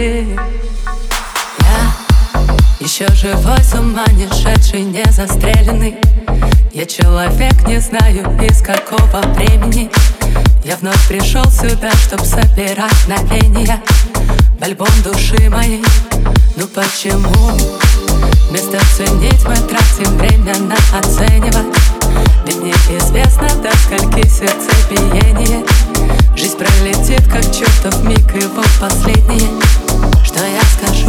мечты. Я еще живой, с ума не шедший, не застреленный. Я человек, не знаю из какого времени. Я вновь пришел сюда, чтоб собирать мгновения в альбом души моей. Ну почему вместо ценить мы тратим время на оценивать? Ведь неизвестно, до скольки сердцебиение. Жизнь пролетит, как чертов миг, его последнее. Что я скажу?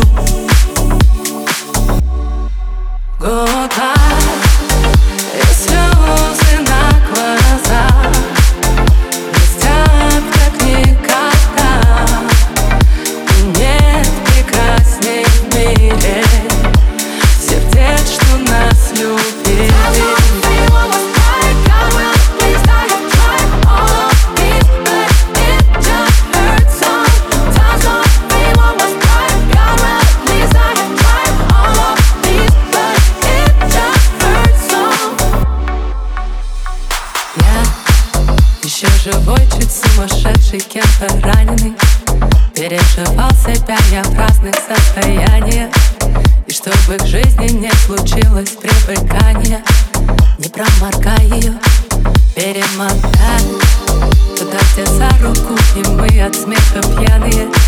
Goodbye, и слезы на глазах блестят, как никогда. И нет прекрасней в мире сердец, что нас любили. Еще живой, чуть сумасшедший, кем-то раненый. Переживал себя я в разных состояниях. И чтобы к жизни не случилось привыкания, не проморгай ее, перемотай туда, где за руку, и мы от смеха пьяные.